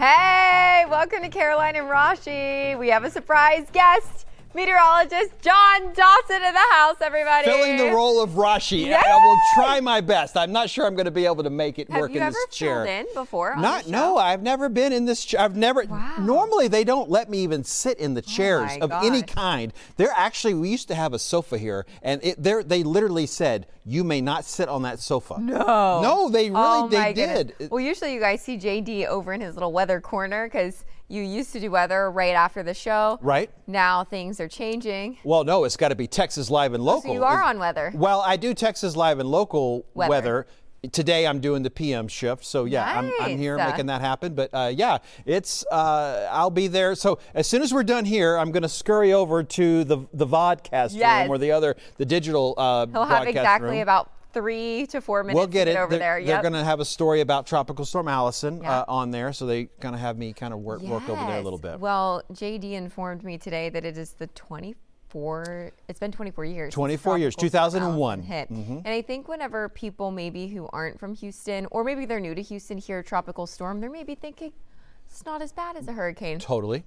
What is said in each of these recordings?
Hey, welcome to Caroline and Rashi. We have a surprise guest, meteorologist John Dawson in the house, everybody. Filling the role of Rashi. Yay! I will try my best. I'm not sure I'm going to be able to make it work in this chair. Have you ever filled in before on the show? No, I've never been in this chair. I've never. Wow. Normally, they don't let me even sit in the chairs of any gosh. kind. They're actually, we used to have a sofa here, and they literally said, you may not sit on that sofa. No, they really they did. Well, usually you guys see JD over in his little weather corner because you used to do weather right after the show. Right. Now things are changing. Well, no, it's got to be Texas Live and Local. So you are on weather. Well, I do Texas Live and Local weather. Today I'm doing the PM shift, so yeah, Nice. I'm here making that happen. But yeah, it's I'll be there. So as soon as we're done here, I'm going to scurry over to the vodcast room or the digital He'll have exactly room. about 3 to 4 minutes We'll get to it get over there. They're going to have a story about Tropical Storm Allison Yeah. on there, so they kind of have me kind of work over there a little bit. Well, JD informed me today that it is the 24. It's been 24 years. 24 years, Tropical Storm 2001. Allison hit. And I think whenever people maybe who aren't from Houston, or maybe they're new to Houston hear tropical storm, they're maybe thinking it's not as bad as a hurricane. Totally.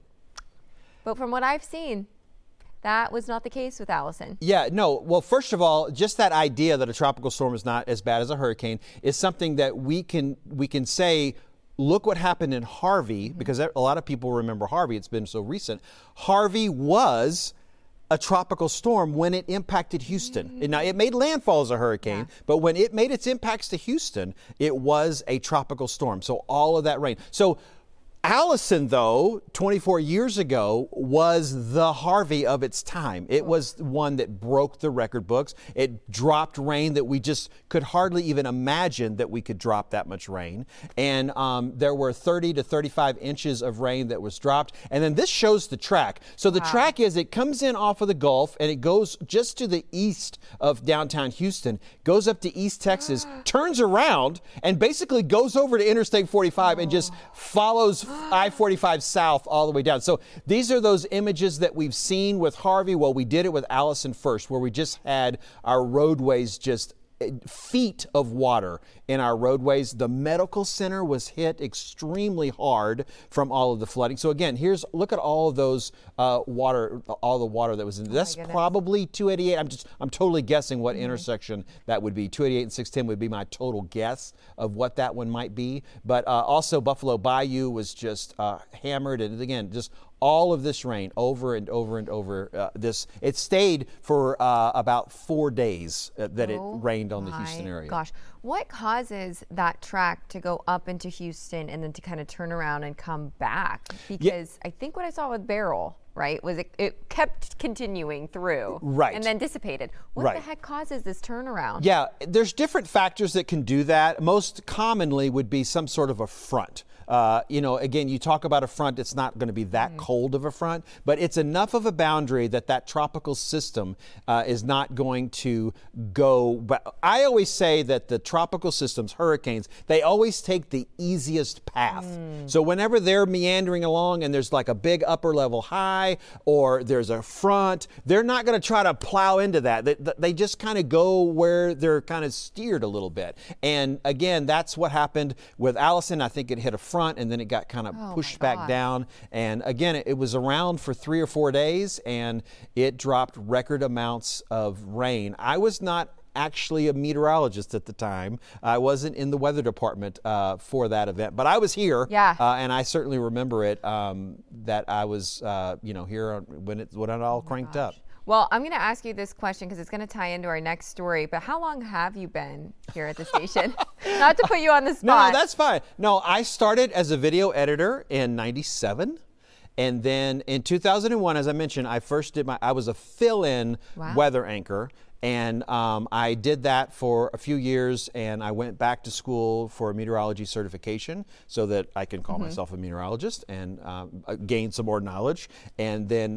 But from what I've seen, that was not the case with Allison. Yeah, no. Well, first of all, just that idea that a tropical storm is not as bad as a hurricane is something that we can say, look what happened in Harvey, because a lot of people remember Harvey. It's been so recent. Harvey was a tropical storm when it impacted Houston. Now, it made landfall as a hurricane, but when it made its impacts to Houston, it was a tropical storm. So all of that rain. So Allison, though, 24 years ago, was the Harvey of its time. It was one that broke the record books. It dropped rain that we just could hardly even imagine that we could drop that much rain. And there were 30 to 35 inches of rain that was dropped. And then this shows the track. So the track is, it comes in off of the Gulf and it goes just to the east of downtown Houston, goes up to East Texas, turns around, and basically goes over to Interstate 45 and just follows I-45 south all the way down. So these are those images that we've seen with Harvey. Well, we did it with Allison first, where we just had our roadways just feet of water in our roadways. The medical center was hit extremely hard from all of the flooding. So again, look at all of those all the water that was in. That's probably 288. I'm totally guessing what intersection that would be. 288 and 610 would be my total guess of what that one might be. But also Buffalo Bayou was just hammered, and again, just all of this rain over and over and over. It stayed for about 4 days that it rained on the Houston area. Gosh, what causes that track to go up into Houston and then to kind of turn around and come back? Because I think what I saw with Beryl, right, was it kept continuing through, right, and then dissipated. What the heck causes this turnaround? Yeah, there's different factors that can do that. Most commonly would be some sort of a front. Again, you talk about a front, it's not going to be that cold of a front, but it's enough of a boundary that tropical system is not going to go. But I always say that the tropical systems, hurricanes, they always take the easiest path. So whenever they're meandering along and there's like a big upper level high or there's a front, they're not going to try to plow into that. They just kind of go where they're kind of steered a little bit. And again, that's what happened with Allison. I think it hit a front and then it got kind of pushed back down. And again, it was around for 3 or 4 days and it dropped record amounts of rain. I was not actually a meteorologist at the time. I wasn't in the weather department for that event, but I was here. And I certainly remember it, that I was here when it all cranked up. Well, I'm going to ask you this question because it's going to tie into our next story, but how long have you been here at the station? Not to put you on the spot. No, that's fine. No, I started as a video editor in '97. And then in 2001, as I mentioned, I was a fill-in weather anchor. And I did that for a few years, and I went back to school for a meteorology certification so that I can call myself a meteorologist and gain some more knowledge. And then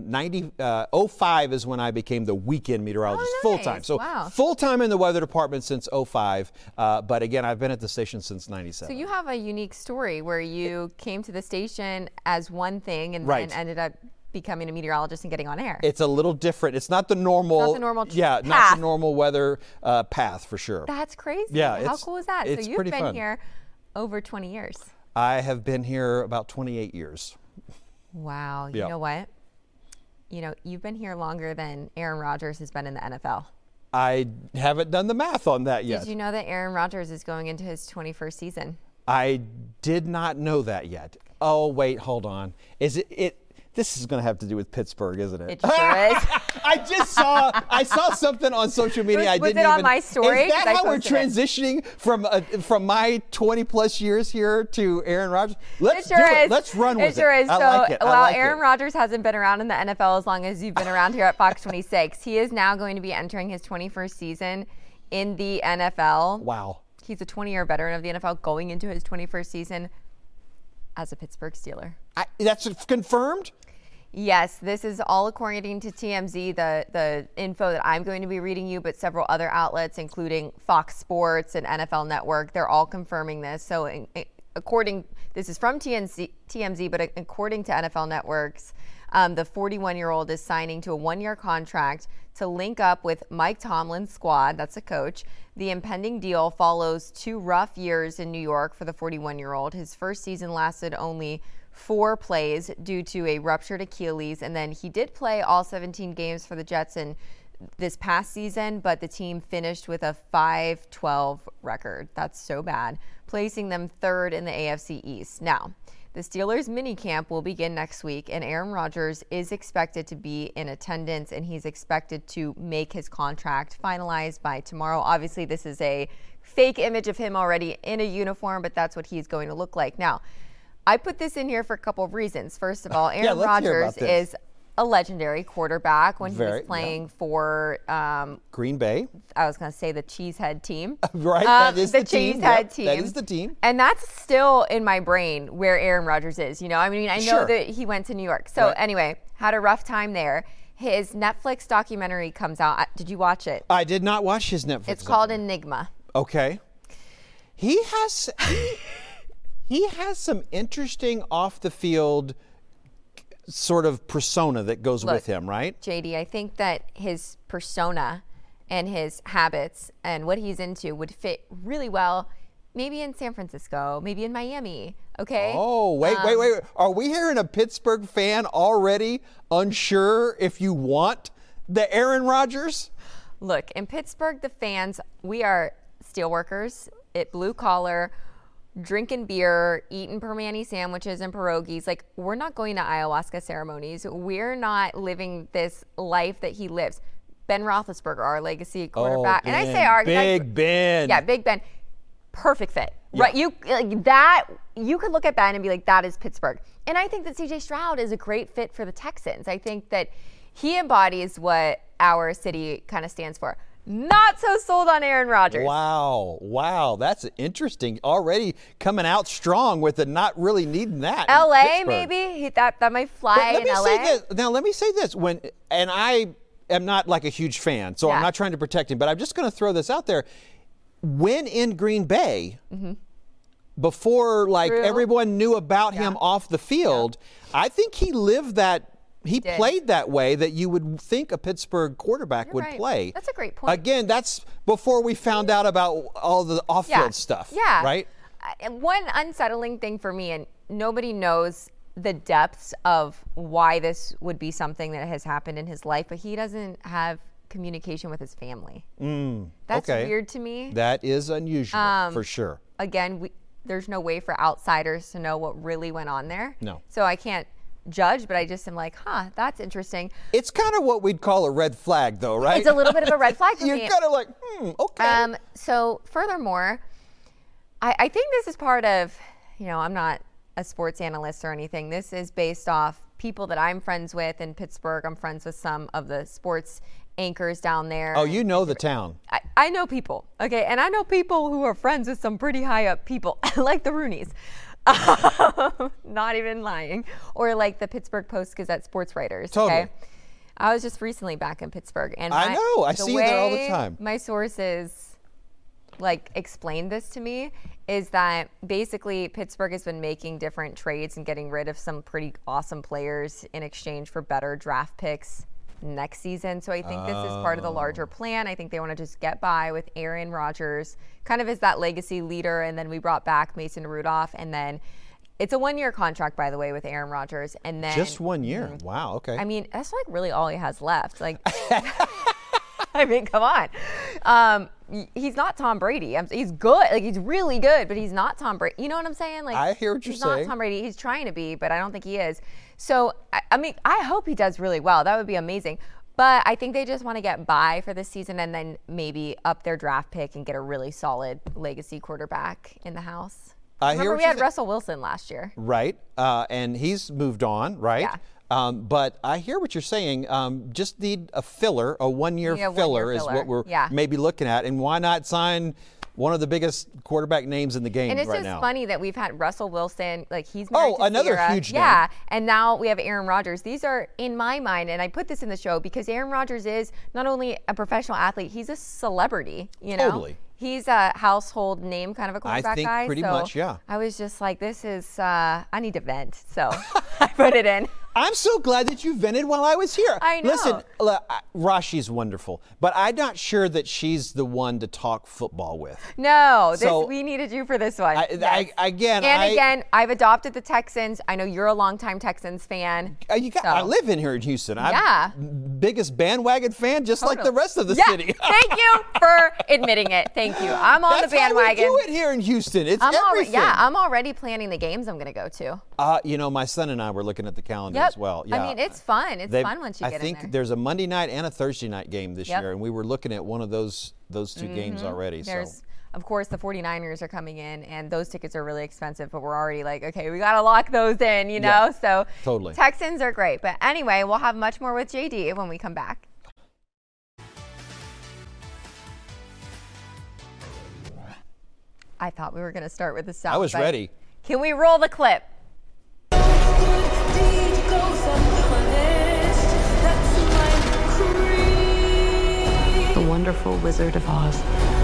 2005 is when I became the weekend meteorologist full-time. So full-time in the weather department since 2005. But again, I've been at the station since '97. So you have a unique story where you came to the station as one thing and then ended up becoming a meteorologist and getting on air. It's a little different. It's not the normal. Not the normal not the normal weather path for sure. That's crazy. Yeah, how cool is that? It's so you've pretty been fun. here over 20 years. I have been here about 28 years. Wow. Yeah. You know what? You've been here longer than Aaron Rodgers has been in the NFL. I haven't done the math on that yet. Did you know that Aaron Rodgers is going into his 21st season? I did not know that yet. Oh, wait, hold on. Is it this is going to have to do with Pittsburgh, isn't it? It sure is. I saw something on social media. Was it on my story? Is that 'Cause I how we're posted it. transitioning from my 20 plus years here to Aaron Rodgers? Let's It sure do it. is. Let's run with it. It sure is. I So like it. I while like Aaron it. Rodgers hasn't been around in the NFL as long as you've been around here at Fox 26, he is now going to be entering his 21st season in the NFL. Wow. He's a 20-year veteran of the NFL going into his 21st season as a Pittsburgh Steeler. That's confirmed? Yes, this is all according to TMZ, the info that I'm going to be reading you, but several other outlets, including Fox Sports and NFL Network, they're all confirming this. So this is from TMZ, but according to NFL Networks, the 41-year-old is signing to a one-year contract to link up with Mike Tomlin's squad. That's a coach. The impending deal follows 2 rough years in New York for the 41-year-old. His first season lasted only 4 plays due to a ruptured Achilles, and then he did play all 17 games for the Jets in this past season, but the team finished with a 5-12 record. That's so bad, placing them 3rd in the AFC East. Now, the Steelers minicamp will begin next week, and Aaron Rodgers is expected to be in attendance, and he's expected to make his contract finalized by tomorrow. Obviously, this is a fake image of him already in a uniform, but that's what he's going to look like. Now, I put this in here for a couple of reasons. First of all, Aaron Rodgers is a legendary quarterback when he was playing for Green Bay. I was going to say the Cheesehead team. Right, that is the team. Cheesehead team. That is the team. And that's still in my brain where Aaron Rodgers is. I know Sure. that he went to New York. So anyway, had a rough time there. His Netflix documentary comes out. Did you watch it? I did not watch his Netflix. It's called Enigma. Okay. He has some interesting off the field sort of persona that goes with him, right? JD, I think that his persona and his habits and what he's into would fit really well maybe in San Francisco, maybe in Miami, okay? Oh, wait. Are we hearing a Pittsburgh fan already unsure if you want the Aaron Rodgers? Look, in Pittsburgh, the fans, we are steelworkers, blue collar, drinking beer, eating Permani sandwiches and pierogies. Like, we're not going to ayahuasca ceremonies. We're not living this life that he lives. Ben Roethlisberger, our legacy quarterback. Oh, and I say our Big Ben. Yeah, Big Ben. Perfect fit. Yeah. Right? You could look at Ben and be like, that is Pittsburgh. And I think that CJ Stroud is a great fit for the Texans. I think that he embodies what our city kind of stands for. Not so sold on Aaron Rodgers. Wow, that's interesting. Already coming out strong with it, not really needing that. LA, maybe that might fly in LA. Now let me say this: and I am not like a huge fan, so I'm not trying to protect him, but I'm just going to throw this out there. When in Green Bay, before everyone knew about him off the field, I think he lived that. He played that way that you would think a Pittsburgh quarterback would play. That's a great point. Again, that's before we found out about all the off-field stuff. Yeah. Right? One unsettling thing for me, and nobody knows the depths of why this would be something that has happened in his life, but he doesn't have communication with his family. That's weird to me. That is unusual, for sure. Again, there's no way for outsiders to know what really went on there. No. So I can't judge, but I just am like, that's interesting. It's kind of what we'd call a red flag, though, right? It's a little bit of a red flag for You're me. kind of like, okay. So furthermore, I think this is part of, I'm not a sports analyst or anything. This is based off people that I'm friends with in Pittsburgh. I'm friends with some of the sports anchors down there. Oh, you know the town. I know people, okay? And I know people who are friends with some pretty high up people, like the Rooneys. Not even lying. Or like the Pittsburgh Post-Gazette sports writers. Totally. Okay? I was just recently back in Pittsburgh. And I know. I see you there all the time. My sources explained this to me is that basically Pittsburgh has been making different trades and getting rid of some pretty awesome players in exchange for better draft picks next season. So I think this is part of the larger plan. I think they want to just get by with Aaron Rodgers kind of as that legacy leader, and then we brought back Mason Rudolph, and then It's a 1-year contract, by the way, with Aaron Rodgers, and then Just 1 year. Wow. Okay. I mean, that's like really all he has left. Like, I mean, come on. He's not Tom Brady. He's good. Like, he's really good, but he's not Tom Brady. You know what I'm saying? Like, I hear what you're saying. He's not Tom Brady. He's trying to be, but I don't think he is. So, I mean, I hope he does really well. That would be amazing. But I think they just want to get by for this season and then maybe up their draft pick and get a really solid legacy quarterback in the house. Remember, we had Russell Wilson last year. Right. And he's moved on, right? Yeah. But I hear what you're saying. Just need a filler, a 1-year filler is what we're maybe looking at. And why not sign one of the biggest quarterback names in the game right now? And it's just funny that we've had Russell Wilson, like he's married to another Ciara. huge name. Yeah, and now we have Aaron Rodgers. These are, in my mind, and I put this in the show because Aaron Rodgers is not only a professional athlete, he's a celebrity, you know? Totally. He's a household name kind of a quarterback guy. I think pretty much, yeah. I was just like, this is, I need to vent. So I put it in. I'm so glad that you vented while I was here. I know. Listen, Rashi's wonderful, but I'm not sure that she's the one to talk football with. No, we needed you for this one. Again, I've adopted the Texans. I know you're a longtime Texans fan. I live in here in Houston. Yeah. I'm biggest bandwagon fan, just like the rest of the city. Thank you for admitting it. Thank you. I'm on the bandwagon. That's how we do it here in Houston. It's everything. I'm already planning the games I'm going to go to. My son and I were looking at the calendar as well. Yeah. I mean, it's fun. It's fun once you get in there. I think there's a Monday night and a Thursday night game this year, and we were looking at one of those two games already. There's, of course, the 49ers are coming in, and those tickets are really expensive, but we're already like, okay, we got to lock those in, you know? So totally. Texans are great. But anyway, we'll have much more with JD when we come back. I thought we were going to start with the South. I was ready. Can we roll the clip? The wonderful Wizard of Oz.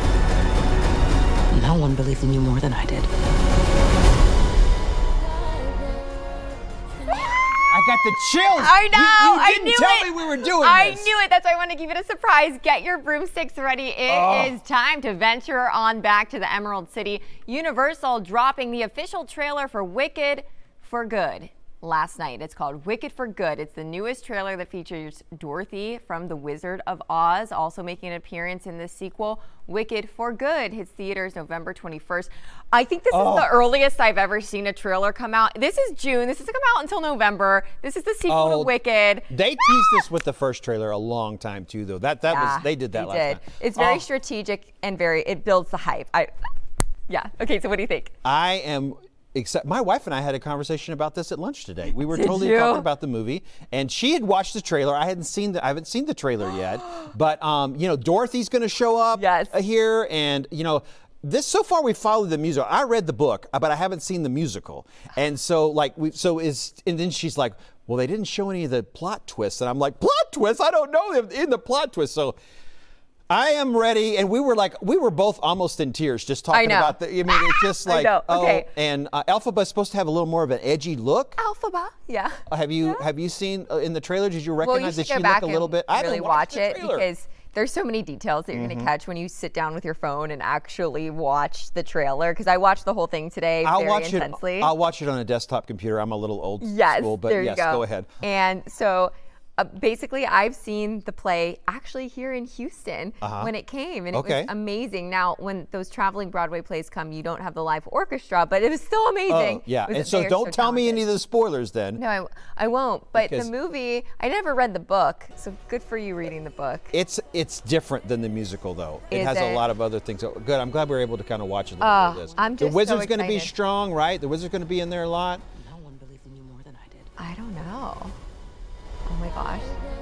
No one believed in you more than I did. I got the chills. I know. You didn't tell me we were doing this. I knew it. That's why I want to keep it a surprise. Get your broomsticks ready. It is time to venture on back to the Emerald City. Universal dropping the official trailer for Wicked for Good last night. It's called Wicked for Good. It's the newest trailer that features Dorothy from The Wizard of Oz, also making an appearance in this sequel. Wicked for Good hits theaters November 21st. I think this is the earliest I've ever seen a trailer come out. This is June. This doesn't come out until November. This is the sequel to Wicked. They teased us with the first trailer a long time too, though. They did that last time. It's very strategic and it builds the hype. Okay, so what do you think? I am. Except my wife and I had a conversation about this at lunch today. We were totally talking about the movie, and she had watched the trailer. I haven't seen the trailer yet, but Dorothy's going to show up here, and this so far we followed the musical. I read the book, but I haven't seen the musical, and so and then she's like, well, they didn't show any of the plot twists, and I'm like, plot twists? I don't know them in the plot twists, so. I am ready, and we were both almost in tears just talking about it's just like, okay. And Elphaba is supposed to have a little more of an edgy look. Elphaba, yeah. Have you seen in the trailer, did you recognize that she look a little bit? I really watch it because there's so many details that you're going to catch when you sit down with your phone and actually watch the trailer, because I watched the whole thing today intensely. I'll watch it on a desktop computer. I'm a little old school, but there you go. Go ahead. And so basically, I've seen the play actually here in Houston when it came, and it was amazing. Now, when those traveling Broadway plays come, you don't have the live orchestra, but it was still amazing. And so don't tell me any of the spoilers then. No, I won't. But the movie, I never read the book, so good for you reading the book. It's different than the musical, though. It has a lot of other things. So, good. I'm glad we were able to kind of watch a little bit of this. I'm just the Wizard's so going to be strong, right? The Wizard's going to be in there a lot. No one believed in you more than I did. I don't know. Oh my gosh.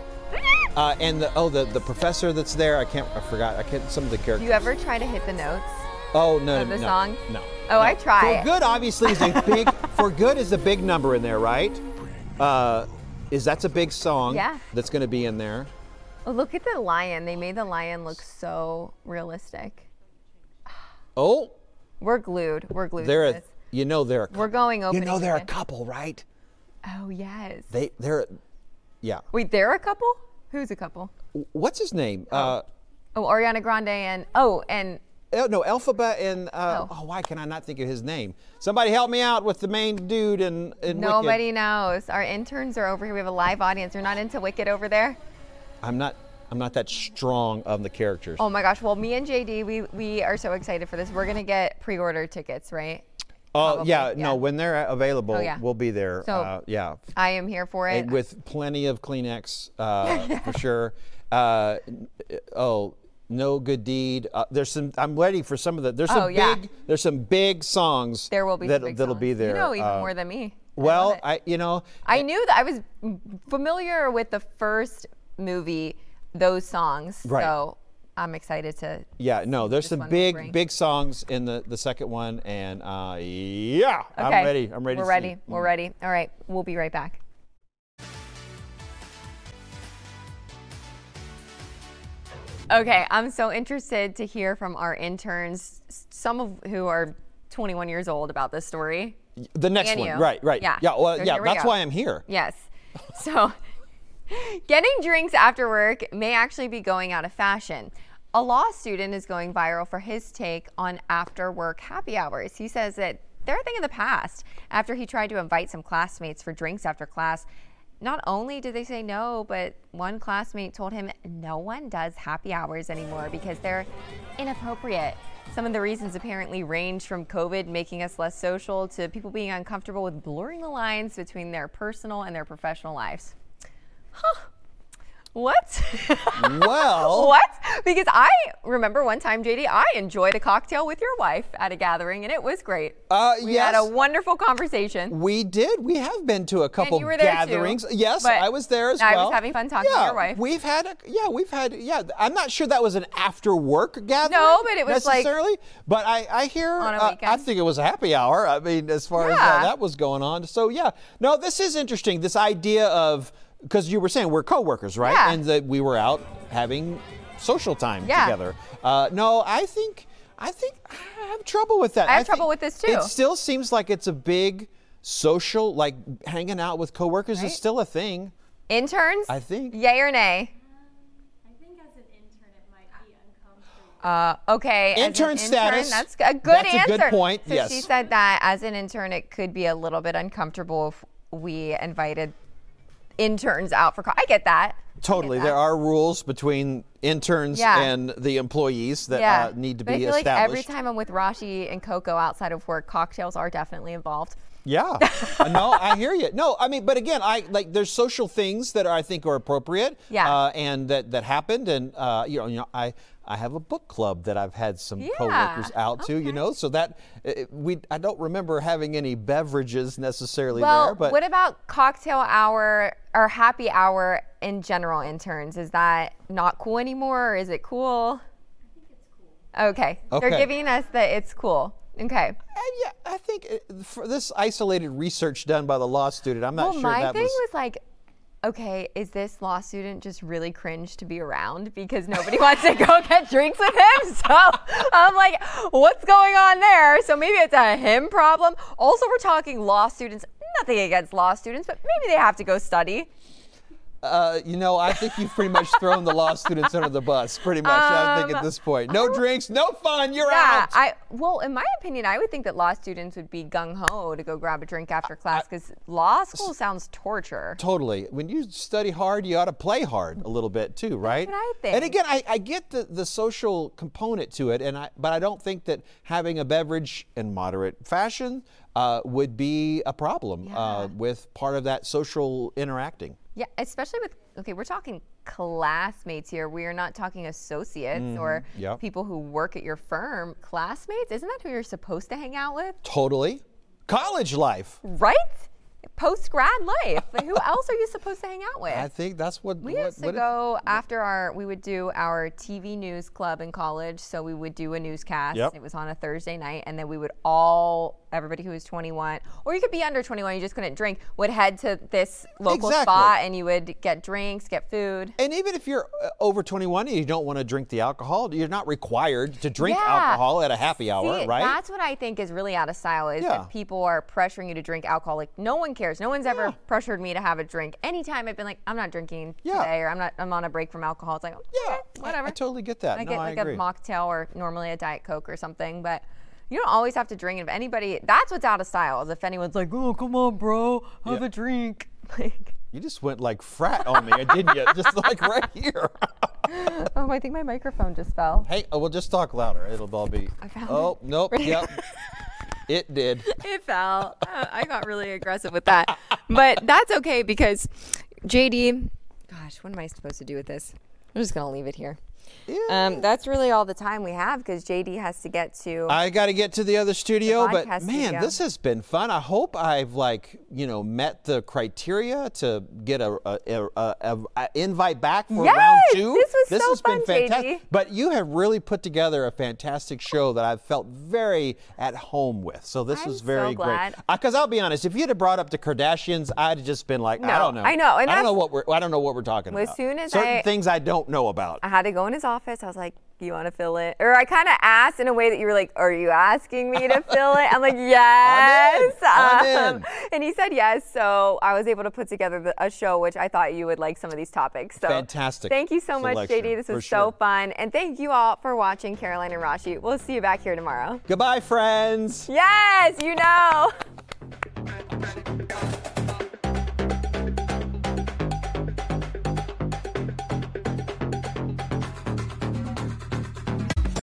And the professor that's there, I forgot some of the characters. Do you ever try to hit the notes? Oh no, of the song? No. Oh, I try. For Good obviously is a big. For Good is a big number in there, right? That's a big song. Yeah. That's going to be in there. Oh, look at the lion. They made the lion look so realistic. Oh. We're glued. We're glued. We're going opening. They're a couple, right? Oh yes. They're. Yeah. Wait, they're a couple? Who's a couple? What's his name? Ariana Grande and no, Elphaba and why can I not think of his name? Somebody help me out with the main dude in Nobody Wicked. knows. Our interns are over here. We have a live audience. You're not into Wicked over there? I'm not that strong on the characters. Oh my gosh. Well, me and JD, we are so excited for this. We're gonna get pre-order tickets, right? Oh yeah, no, when they're available, we'll be there. So yeah. I am here for it. And with plenty of Kleenex for sure. No Good Deed. I'm ready for some of the. There's some big songs. There will be that'll be there. You know even more than me. Well, I knew that I was familiar with the first movie, those songs. Right. So I'm excited to. Yeah, no, there's some big songs in the second one, and Okay. I'm ready. We're ready. We're ready. All right, we'll be right back. Okay, I'm so interested to hear from our interns, some of who are 21 years old, about this story. The next one, you. right. Yeah. Well, So yeah, that's why I'm here. Yes. So, getting drinks after work may actually be going out of fashion. A law student is going viral for his take on after work happy hours. He says that they're a thing of the past after he tried to invite some classmates for drinks after class. Not only did they say no, but one classmate told him no one does happy hours anymore because they're inappropriate. Some of the reasons apparently range from COVID making us less social to people being uncomfortable with blurring the lines between their personal and their professional lives. Huh. What? Well. What? Because I remember one time, JD, I enjoyed a cocktail with your wife at a gathering, and it was great. We had a wonderful conversation. We did. We have been to a couple you were there gatherings. too, Yes, I was there as well. I was having fun talking to your wife. We've had. I'm not sure that was an after work gathering. No, but it was necessarily. But I hear. On a weekend. I think it was a happy hour. I mean, as far as that was going on. So yeah. No, this is interesting. This idea of. Because you were saying we're coworkers, right? Yeah. And that we were out having social time together. No, I think I have trouble with that. I have trouble with this too. It still seems like it's a big social, like hanging out with coworkers is still a thing. Interns? I think. Yay or nay? I think as an intern it might be uncomfortable. Okay. Intern status. That's a good answer. That's a good point. So yes. she said that as an intern, it could be a little bit uncomfortable if we invited interns out for I get that. Totally. There are rules between interns and the employees that need to but be I feel established. like every time I'm with Rashi and Coco outside of work, cocktails are definitely involved. Yeah. No, I hear you. No, I mean, but again, there's social things that I think are appropriate. Yeah. And that happened, and I have a book club that I've had some coworkers out to, so that I don't remember having any beverages necessarily there. But what about cocktail hour or happy hour in general, interns? Is that not cool anymore, or is it cool? I think it's cool. Okay. They're giving us that it's cool. Okay. Yeah, I think for this isolated research done by the law student, I'm not sure my that thing was like, okay, is this law student just really cringe to be around because nobody wants to go get drinks with him? So I'm like, what's going on there? So maybe it's a him problem. Also, we're talking law students. Nothing against law students, but maybe they have to go study. I think you've pretty much thrown the law students under the bus, pretty much, I think, at this point. No drinks, no fun, you're out. Well, in my opinion, I would think that law students would be gung-ho to go grab a drink after class because law school sounds torture. Totally. When you study hard, you ought to play hard a little bit too, right? That's what I think. And again, I get the social component to it, but I don't think that having a beverage in moderate fashion would be a problem with part of that social interacting. Yeah, especially we're talking classmates here. We are not talking associates or people who work at your firm. Classmates, isn't that who you're supposed to hang out with? Totally. College life. Right? Post-grad life. Who else are you supposed to hang out with? I think that's what we used to go after we would do our TV news club in college. So we would do a newscast. Yep. It was on a Thursday night, and then we would everybody who was 21, or you could be under 21, you just couldn't drink, would head to this local spot and you would get drinks, get food. And even if you're over 21 and you don't want to drink the alcohol, you're not required to drink alcohol at a happy hour, right? That's what I think is really out of style is that people are pressuring you to drink alcohol. Like no one cares. No one's ever pressured me to have a drink. Anytime I've been like, I'm not drinking today, or I'm on a break from alcohol. It's like, whatever. I totally get that. I No, get I like agree. a mocktail or normally a Diet Coke or something, but you don't always have to drink it. If anybody, that's what's out of style, is if anyone's like, oh, come on, bro, have Yeah. a drink. Like, You just went like frat on me, didn't you? Just like right here. oh, I think my microphone just fell. Hey, we'll just talk louder. It'll all be. found Oh, it. nope. Yep. It did. It fell. I got really aggressive with that. But that's okay because JD, gosh, what am I supposed to do with this? I'm just going to leave it here. Yeah. That's really all the time we have because JD has to get to. I got to get to the other studio, but podcast man, studio. this has been fun. I hope I've met the criteria to get a invite back for Yes, round 2. this was so has been fun, fantastic. JD. But you have really put together a fantastic show that I've felt very at home with. So this I'm was very so glad. great. Because I'll be honest, if you'd have brought up the Kardashians, I'd have just been like, I No, don't know. I know, and I don't that's- know what we're talking As about. soon as certain things I don't know about. I had to go in his office. I was like, you want to fill it? Or I kind of asked in a way that you were like, are you asking me to fill it? I'm like, yes. I'm in. And he said yes. So I was able to put together a show, which I thought you would like some of these topics. So Fantastic Thank you so much, selection, JD. This for was sure. so fun. And thank you all for watching Caroline and Rashi. We'll see you back here tomorrow. Goodbye, friends. Yes, you know.